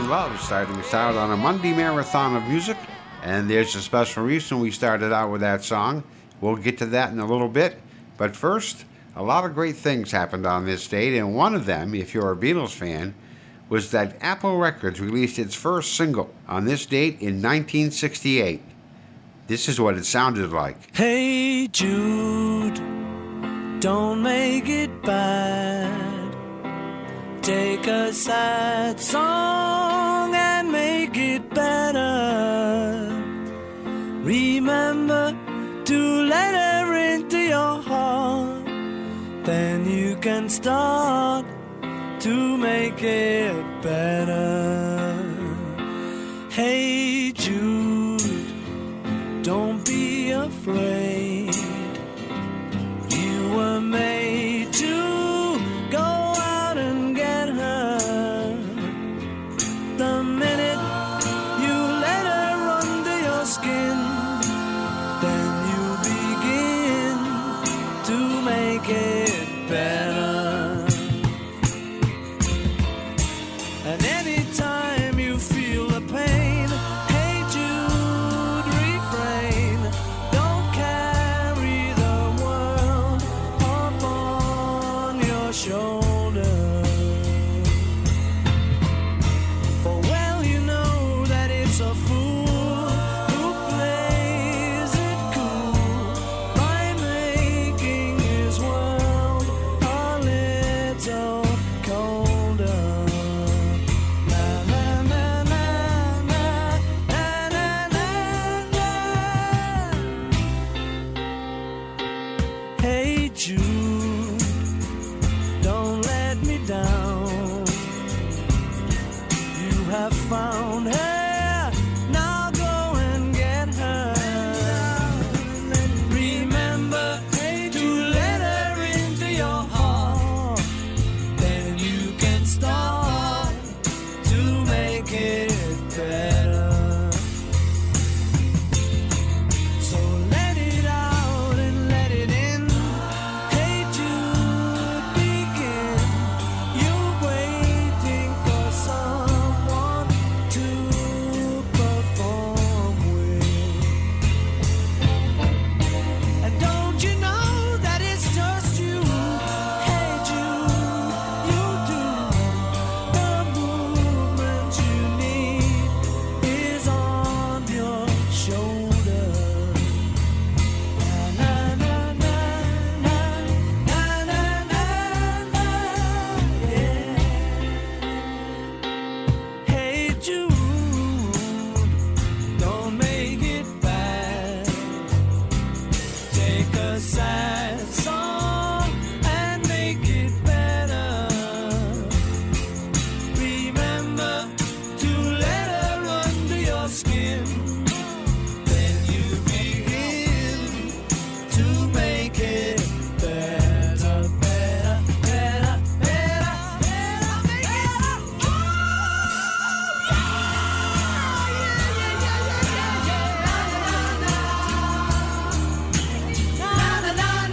in Love, starting us out on a Monday marathon of music. And there's a special reason we started out with that song. We'll get to that in a little bit. But first, a lot of great things happened on this date, and one of them, if you're a Beatles fan, was that Apple Records released its first single on this date in 1968. This is what it sounded like. Hey Jude, don't make it bad. Take a sad song and make it better. Remember to let her into your heart. Then you can start to make it better. Hey Jude, don't be afraid. You were made to go out and get her. The minute you let her under your skin, then you begin to make it better. And anytime you feel the pain, hey Jude, refrain. Don't carry the world upon your shoulder. For well you know that it's a fool who plays it cool by making his world a little colder. Na na na na na na na na na. Hey Jude, don't let me down. You have found her, now go and get her. Remember to let her into your heart. Then you can start to make it better. So let it out and let it in. Hey Jude, begin. You're waiting for someone to perform with. And don't you know that it's just you? Hey Jude, you do. The movement you need is on your shoulder. Na na na na na na na na, yeah. Hey Jude, don't make it bad. Take a sad song and make it better. Remember to let her under your skin. Then you begin to make it better, better, better, better, better, better. Na na na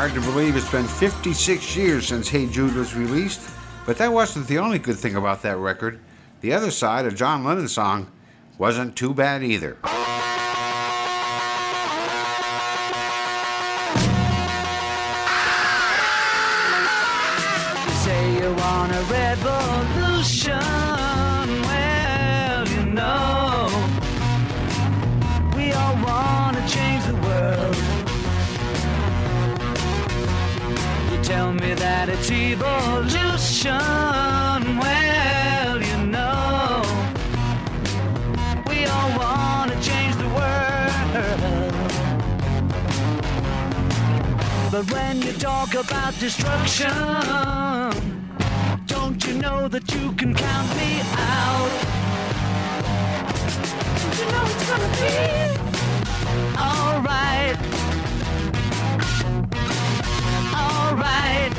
Hard to believe it's been 56 years since Hey Jude was released, but that wasn't the only good thing about that record. The other side, a John Lennon song, wasn't too bad either. You say you want a revolution. Well, you know, we all want to change the world. You tell me that it's evolution. Well, you know, we all want to change the world. But when you talk about destruction, don't you know that you can count me out? Don't you know it's gonna be alright? Alright.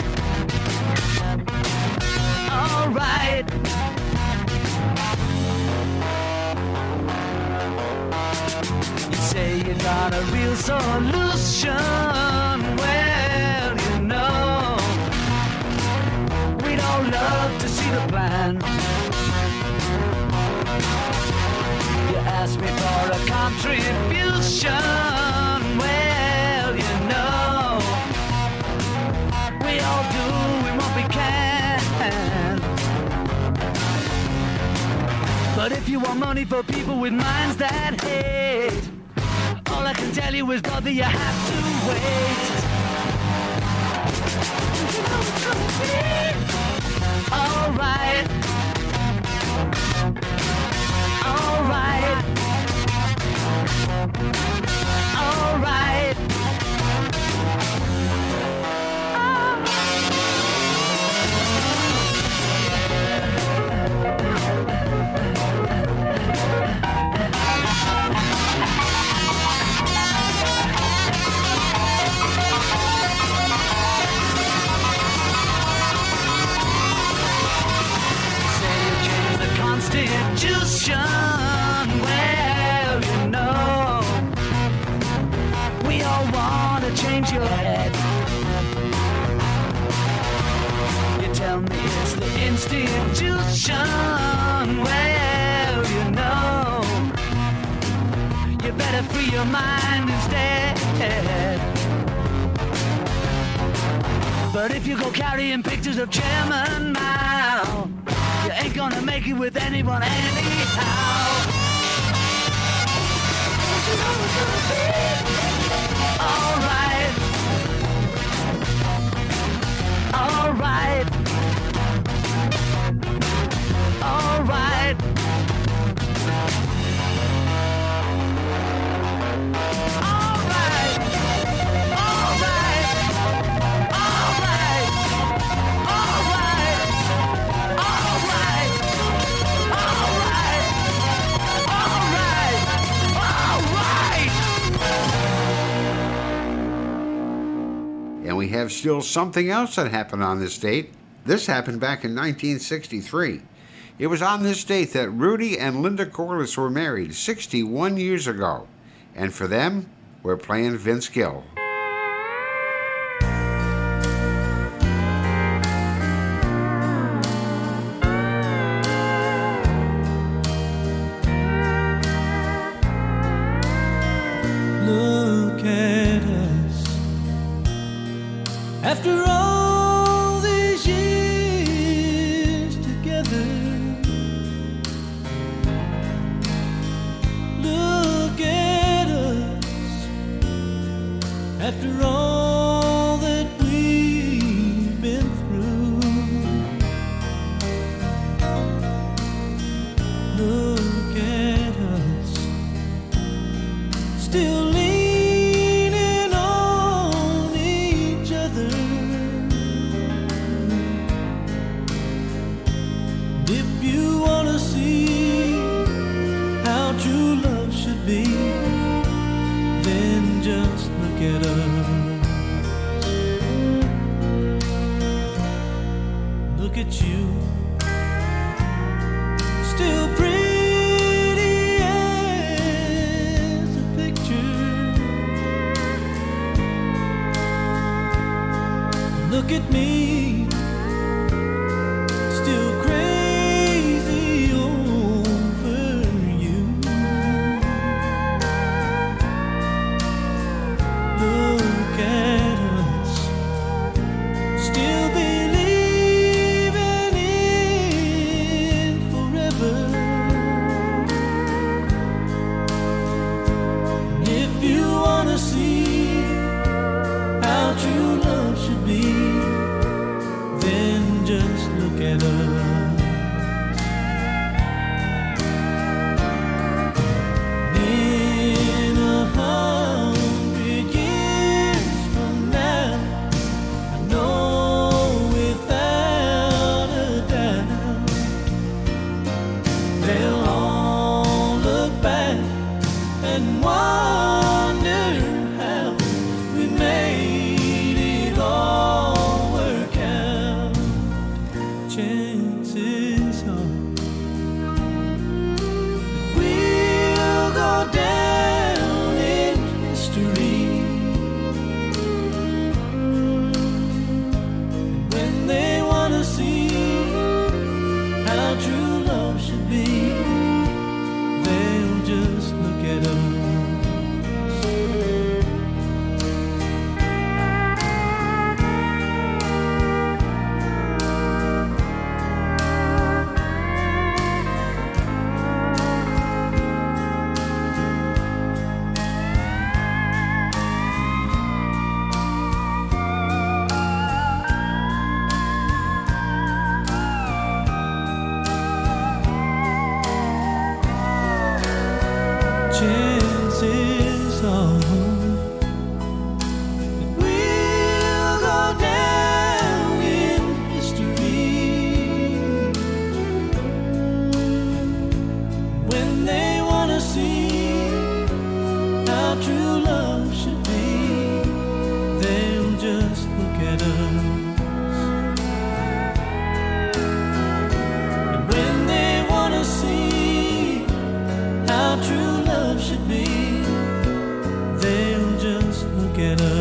Alright. You say you got a real solution. Well, you know, we'd all love to see the plan. You ask me for a contribution. Well, you know, we all do what we can. But if you want money for people with minds that hate, all I can tell you is, brother, you have to wait. You know it's gonna be alright. Alright. Alright. Constitution, well, you know, we all want to change your head. You tell me it's the institution, well, you know, you better free your mind instead. But if you go carrying pictures of Chairman Mao, you ain't gonna make it with anyone anyhow. Don't you know it's gonna be alright. Alright. Alright. Alright. Alright. Alright. And we have still something else that happened on this date. This happened back in 1963. It was on this date that Rudy and Linda Corliss were married 61 years ago. And for them, we're playing Vince Gill. Look at us. After all these years together, look at us me, still crazy over you. Look at us, still believing in forever. And if you wanna see how true love should be, then just look at us. In 100 years from now, I know without a doubt, they'll all look back and wonder how we made it all work out. Chances are we'll go down in history. And when they wanna see how true love should be, they'll just look at us. Chances are that we'll go down in history. When they wanna see how true love should be, they'll just look at us. And when they wanna see how true love should be, they'll just look at us.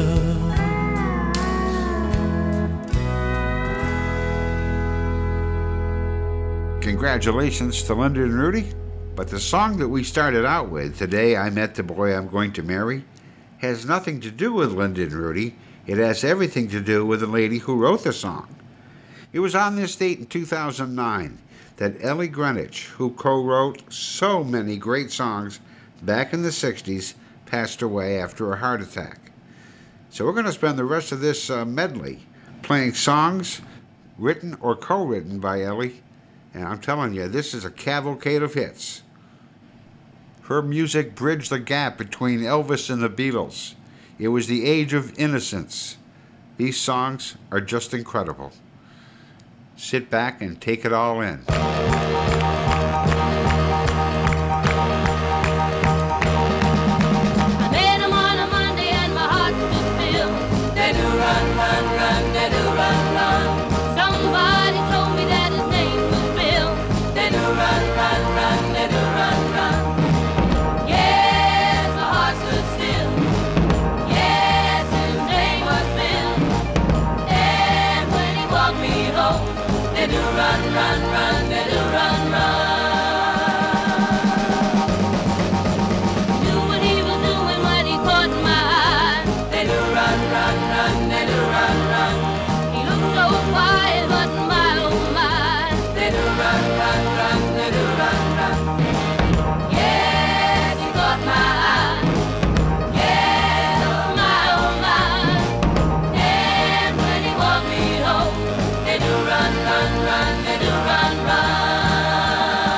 Congratulations to Linda and Rudy. But the song that we started out with, Today I Met the Boy I'm Going to Marry, has nothing to do with Linda and Rudy. It has everything to do with the lady who wrote the song. It was on this date in 2009 that Ellie Greenwich, who co-wrote so many great songs back in the 60s, passed away after a heart attack. So we're going to spend the rest of this medley playing songs written or co-written by Ellie. And I'm telling you, this is a cavalcade of hits. Her music bridged the gap between Elvis and the Beatles. It was the age of innocence. These songs are just incredible. Sit back and take it all in. I met him on a Monday and my heart stood still. They do run, run, run, they do run, run. Somebody told me that his name was Bill. They do run, run, run, they do run, run. Yes, my heart stood still. Yes, his name was Bill. And when he walked me home, they do run, run, run, they do run, run. Knew what he was doing when he caught my eye. They do run, run, run, they do run, run. He looked so quiet, but my oh my. They do run, run, run, they do run, run. Yes, he caught my eye. Yes, my oh my. And when he walked me home, they do run, run, run, they do run, run.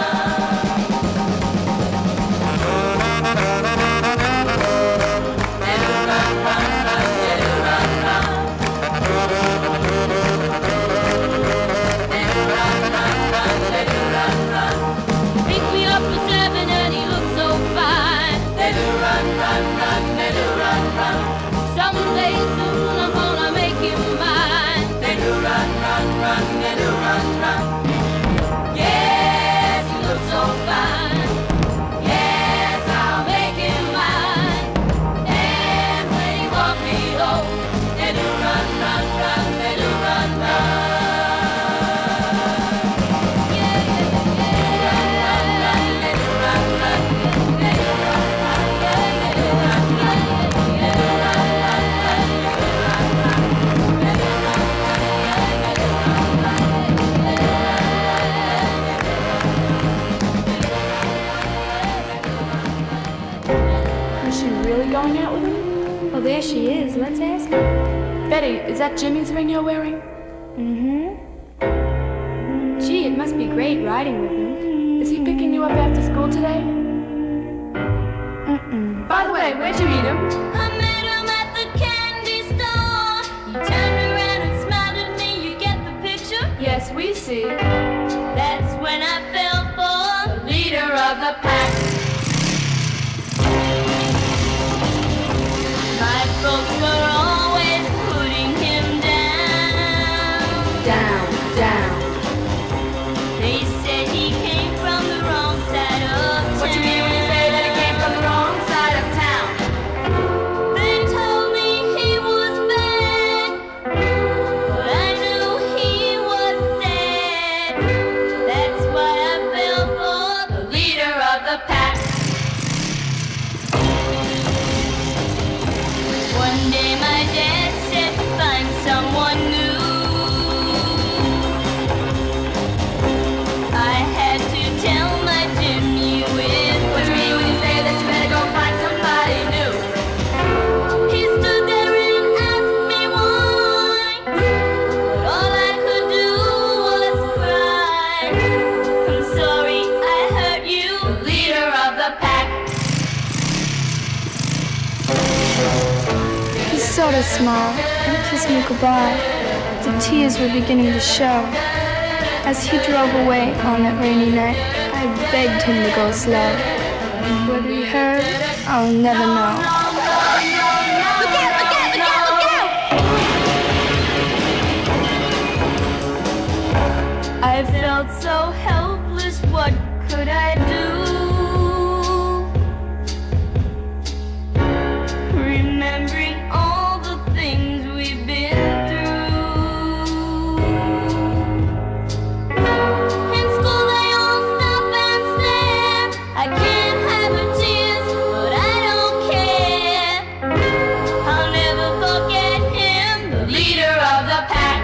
Is that Jimmy's ring you're wearing? Mm-hmm. Gee, it must be great riding with him. Is he picking you up after school today? Mm-mm. By the way, where'd you meet him? I met him at the candy store. He turned around and smiled at me. You get the picture? Yes, we see. That's when I fell for the leader of the pack. My folks were always putting him down. Down, down. They said he came from the wrong side of town. What you mean when you say that he came from the wrong side of town? They told me he was bad, but I knew he was sad. That's why I fell for the leader of the pack. One day my dad said, find someone new. I had to tell my Jimmy with What you mean when you say that you better go find somebody new? He stood there and asked me why, but all I could do was cry. I'm sorry I hurt you, leader of the pack. He sort of smiled and kissed me goodbye. The tears were beginning to show. As he drove away on that rainy night, I begged him to go slow. Whether he heard, I'll never know. Look out, look out, look out, look out! I felt so helpless, what could I do? Remembering all the things we've been through. In school they all stop and stare. I can't have the tears, but I don't care. I'll never forget him, the leader of the pack.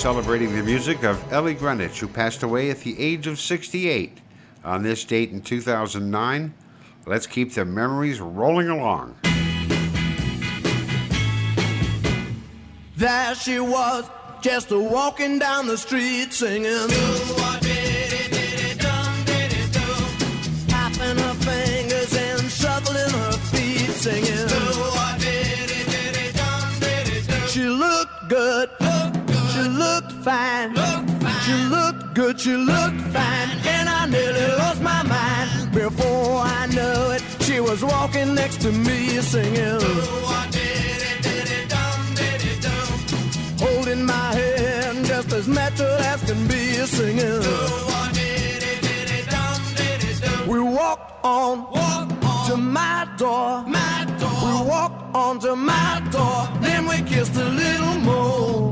celebrating the music of Ellie Greenwich, who passed away at the age of 68 on this date in 2009. Let's keep the memories rolling along. There she was, just walking down the street singing. Tapping her fingers and shuffling her feet singing. She looked good, she looked fine, she looked good, she looked fine, and I nearly lost my mind. Before I knew it, she was walking next to me singing. Holding my hand just as natural as can be singing. We walked on to my door. We walked on to my door. Then we kissed a little more.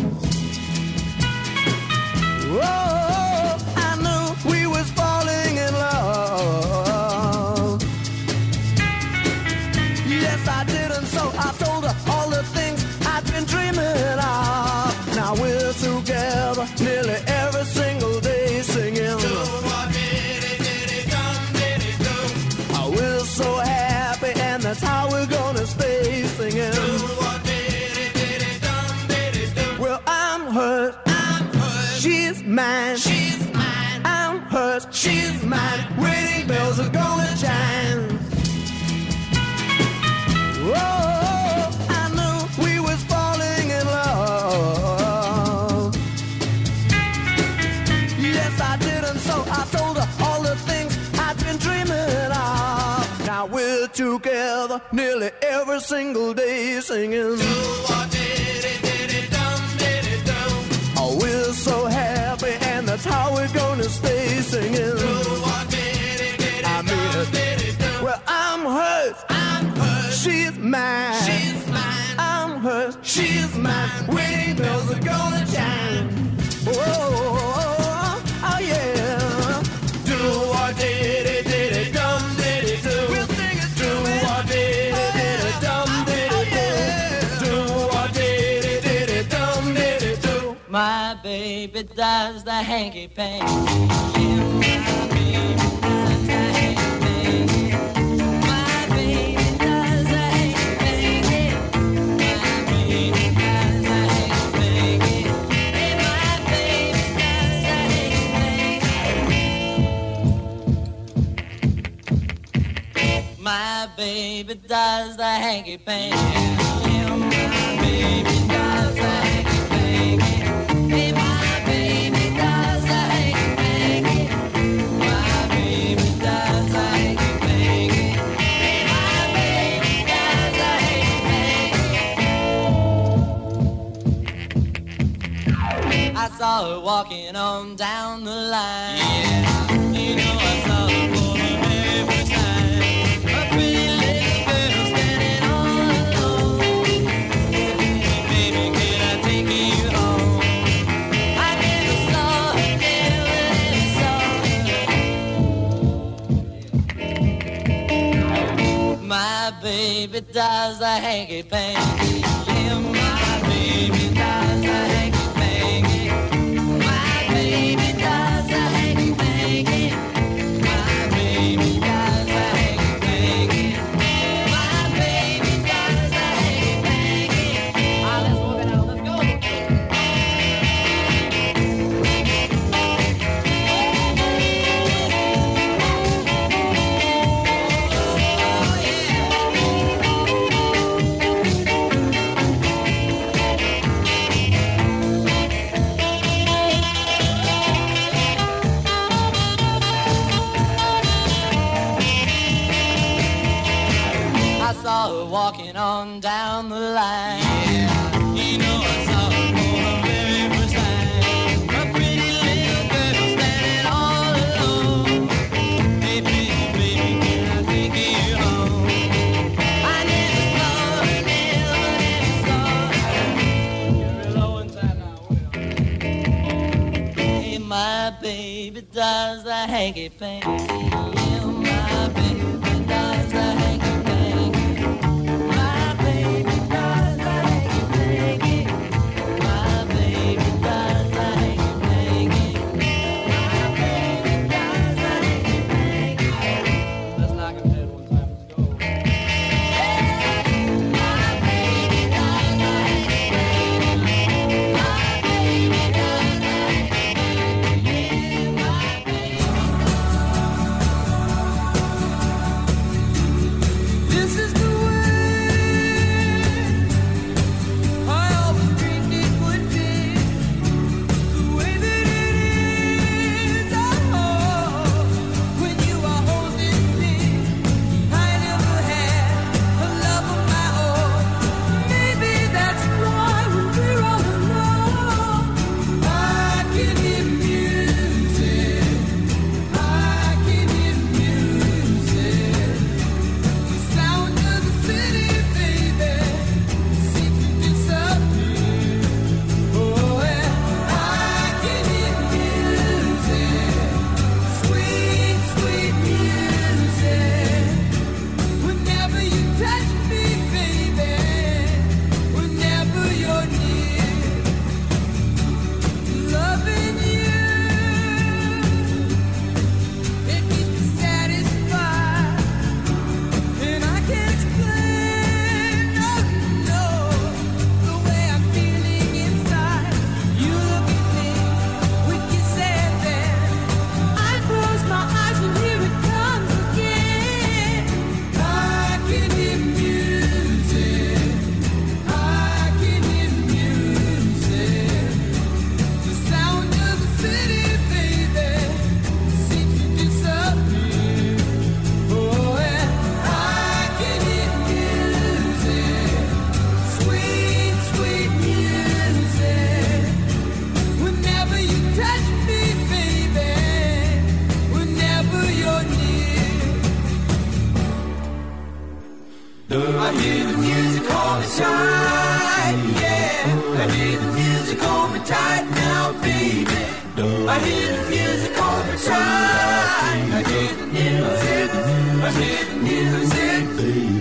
Oh, I knew we was falling in love. Yes, I did, and so I told her all the things I've been dreaming of. Now we're together nearly every single day singing. Oh, we're so happy, and that's how we're gonna stay singing. Well, I'm hers, she's mine, I'm hers, she's mine. Wedding bells are gonna chime. Whoa, I knew we was falling in love. Yes, I did, and so I told her all the things I've been dreaming of. Now we're together nearly every single day singing. Oh, we're so happy, and that's how we're gonna stay singing. I mean, well, I'm hers, she's mine, I'm hers, she's mine. Wedding bells are gonna chime. Oh, oh yeah. Do what did it dum did it do. We'll sing it. Do what did it dum did it do. Do what did it dum did it do. My baby does the hanky panky. Yeah, my baby does the hanky panky. My baby does the hanky panky. My baby does the hanky panky. Hey, my baby does the hanky panky. My baby does the hanky panky. Yeah, my baby does the hanky panky. Hey, my baby does the hanky panky. My baby does the hanky panky. Hey, my baby does the hanky panky. I saw her walking on down the line. Yeah, you know I saw her for the very first time. A pretty little girl standing all alone. Baby, can I take you home? I never saw her, never saw her. My baby does the hanky panky. Yeah, my baby does the hanky panky. My baby does the hanky panky. My baby does the hanky panky. My baby does the hanky panky. Ah, let's walk it out. Let's go. I saw her walking on down the line. Yeah, you know I saw her for the very first time. A pretty little girl standing all alone. Hey, baby, baby, can I take you home? I never saw her, never saw her. You're real low inside now. Hey, my baby does the hanky panky. Yeah, my baby does the hanky panky. My baby does the hanky panky. My baby does the I hear the music on me tight, yeah. I hear the music on me tight now, baby. I hear the music on me tight. I hear the music, I hear the music, baby.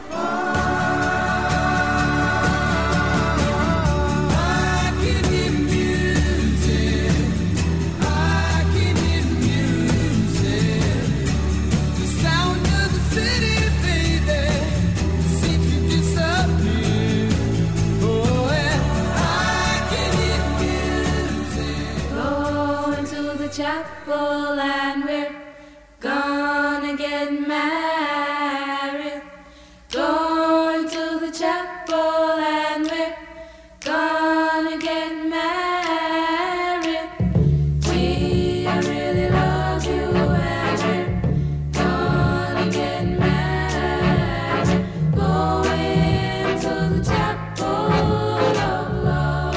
Chapel and we're gonna get married. Going to the chapel and we're gonna get married. Gee, I really love you and we're gonna get married. Going to the chapel of love.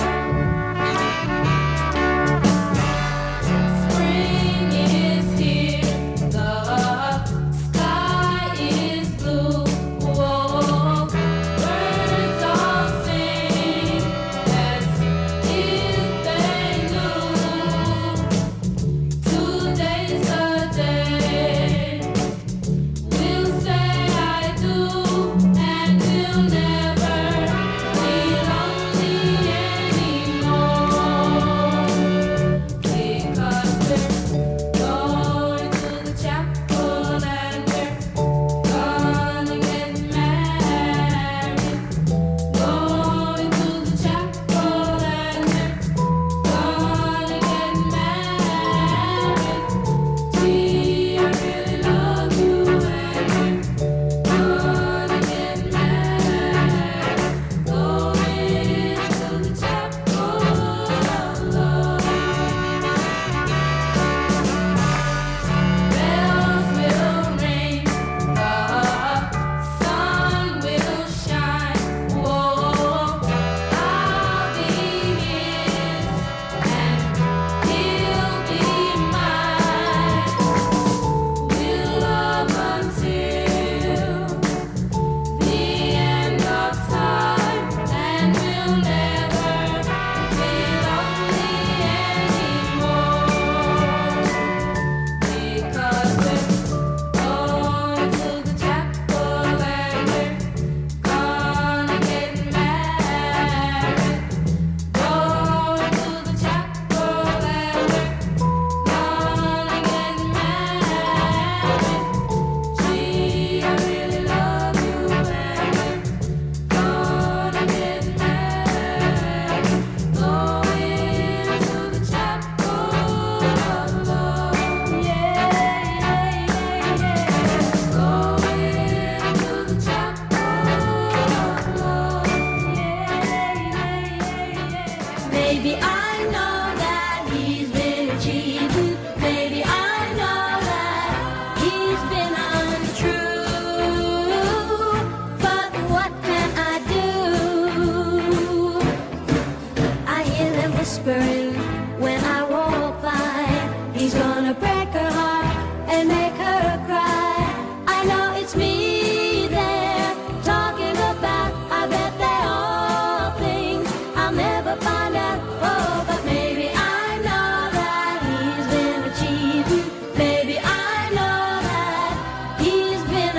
When I walk by, he's gonna break her heart and make her cry. I know it's me they're talking about. I bet they're all things I'll never find out. Oh, but maybe I know that he's been cheating. Maybe I know that he's been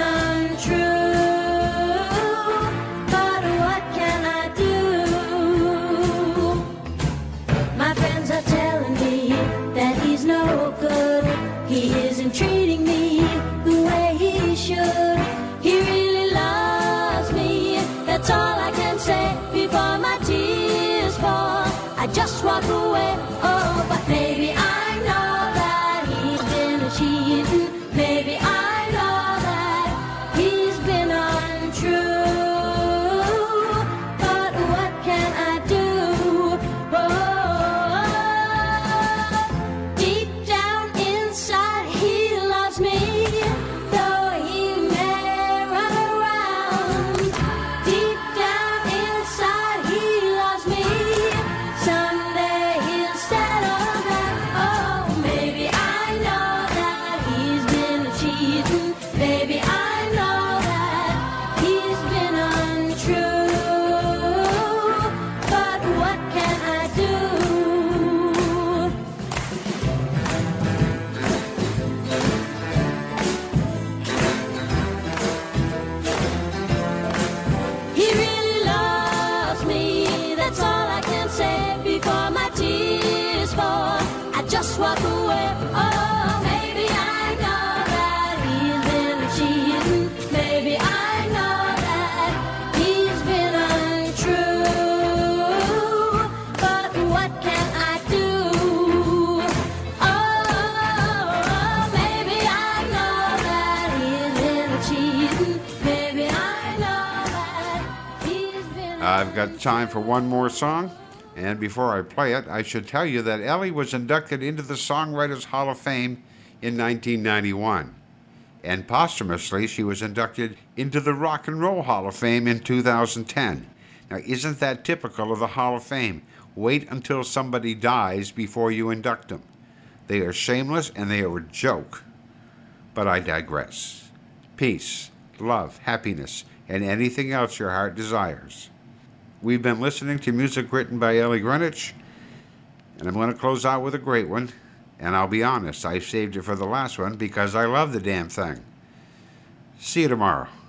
untrue. But what can I do? My friends are telling me that he's no good. He isn't treating me the way he should. He really loves me, that's all I can say. Before my tears fall, I just walk away. Oh, but maybe I know that he's been cheating. Maybe I know that he's been untrue. But what can I do? Oh, deep down inside he loves me, though he may run around. Deep down inside he loves me. Someday he'll say I've got time for one more song, and before I play it, I should tell you that Ellie was inducted into the Songwriters Hall of Fame in 1991, and posthumously she was inducted into the Rock and Roll Hall of Fame in 2010. Now, isn't that typical of the Hall of Fame? Wait until somebody dies before you induct them. They are shameless and they are a joke. But I digress. Peace, love, happiness, and anything else your heart desires. We've been listening to music written by Ellie Greenwich, and I'm going to close out with a great one. And I'll be honest, I saved it for the last one because I love the damn thing. See you tomorrow.